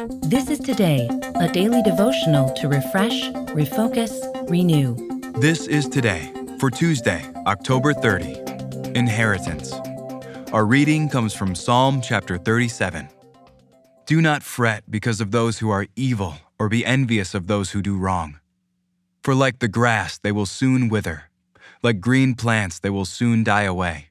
This is Today, a daily devotional to refresh, refocus, renew. This is Today for Tuesday, October 30. Inheritance. Our reading comes from Psalm chapter 37. Do not fret because of those who are evil, or be envious of those who do wrong. For like the grass, they will soon wither. Like green plants, they will soon die away.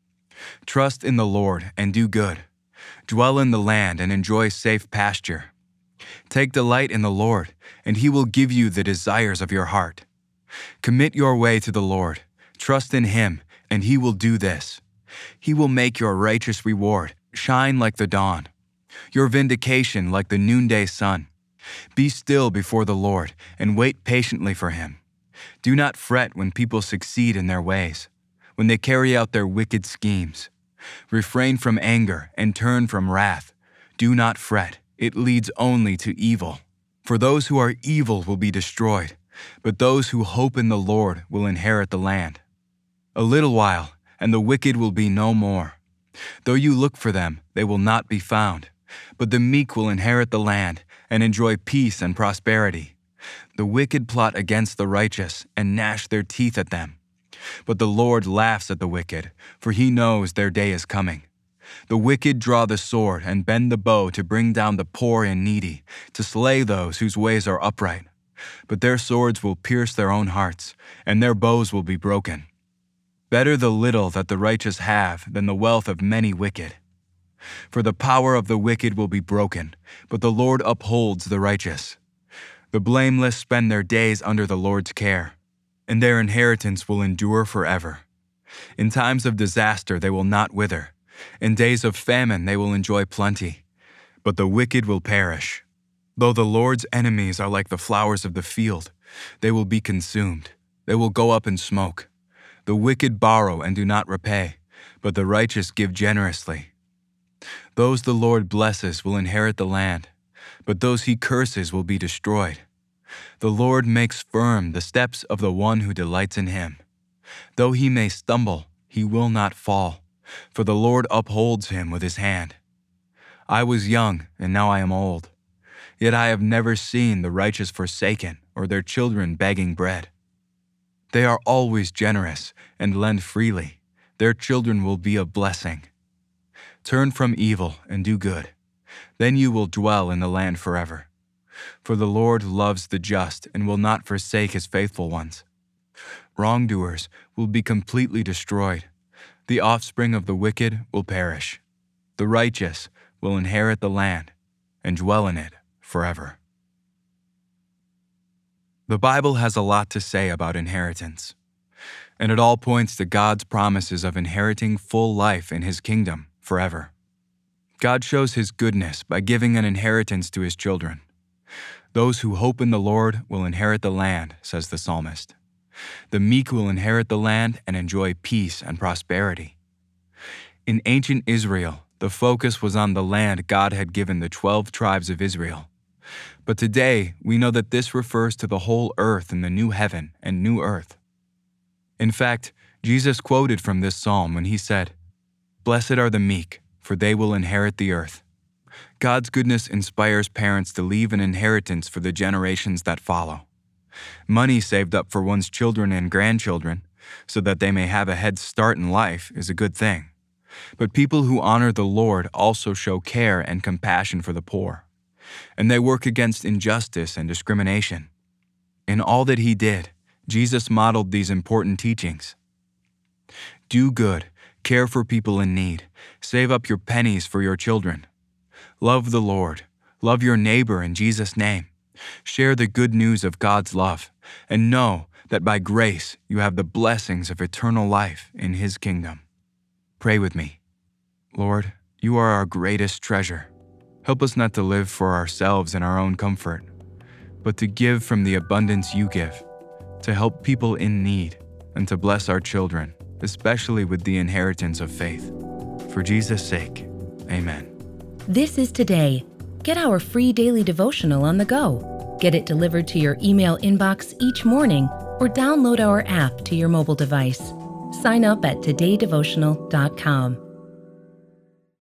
Trust in the Lord and do good. Dwell in the land and enjoy safe pasture. Take delight in the Lord, and He will give you the desires of your heart. Commit your way to the Lord. Trust in Him, and He will do this. He will make your righteous reward shine like the dawn, your vindication like the noonday sun. Be still before the Lord and wait patiently for Him. Do not fret when people succeed in their ways, when they carry out their wicked schemes. Refrain from anger and turn from wrath. Do not fret. It leads only to evil. For those who are evil will be destroyed, but those who hope in the Lord will inherit the land. A little while, and the wicked will be no more. Though you look for them, they will not be found. But the meek will inherit the land and enjoy peace and prosperity. The wicked plot against the righteous and gnash their teeth at them. But the Lord laughs at the wicked, for He knows their day is coming. The wicked draw the sword and bend the bow to bring down the poor and needy, to slay those whose ways are upright. But their swords will pierce their own hearts, and their bows will be broken. Better the little that the righteous have than the wealth of many wicked. For the power of the wicked will be broken, but the Lord upholds the righteous. The blameless spend their days under the Lord's care, and their inheritance will endure forever. In times of disaster they will not wither. In days of famine they will enjoy plenty. But the wicked will perish. Though the Lord's enemies are like the flowers of the field, they will be consumed. They will go up in smoke. The wicked borrow and do not repay, but the righteous give generously. Those the Lord blesses will inherit the land, but those He curses will be destroyed. The Lord makes firm the steps of the one who delights in Him. Though he may stumble, he will not fall, for the Lord upholds him with His hand. I was young, and now I am old. Yet I have never seen the righteous forsaken or their children begging bread. They are always generous and lend freely. Their children will be a blessing. Turn from evil and do good. Then you will dwell in the land forever. For the Lord loves the just and will not forsake His faithful ones. Wrongdoers will be completely destroyed. The offspring of the wicked will perish. The righteous will inherit the land and dwell in it forever. The Bible has a lot to say about inheritance, and it all points to God's promises of inheriting full life in His kingdom forever. God shows His goodness by giving an inheritance to His children. Those who hope in the Lord will inherit the land, says the psalmist. The meek will inherit the land and enjoy peace and prosperity. In ancient Israel, the focus was on the land God had given the 12 tribes of Israel. But today, we know that this refers to the whole earth in the new heaven and new earth. In fact, Jesus quoted from this psalm when He said, "Blessed are the meek, for they will inherit the earth." God's goodness inspires parents to leave an inheritance for the generations that follow. Money saved up for one's children and grandchildren, so that they may have a head start in life, is a good thing. But people who honor the Lord also show care and compassion for the poor, and they work against injustice and discrimination. In all that He did, Jesus modeled these important teachings. Do good, care for people in need, save up your pennies for your children. Love the Lord, love your neighbor in Jesus' name. Share the good news of God's love, and know that by grace you have the blessings of eternal life in His kingdom. Pray with me. Lord, You are our greatest treasure. Help us not to live for ourselves and our own comfort, but to give from the abundance You give, to help people in need, and to bless our children, especially with the inheritance of faith. For Jesus' sake, amen. This is Today. Get our free daily devotional on the go. Get it delivered to your email inbox each morning or download our app to your mobile device. Sign up at todaydevotional.com.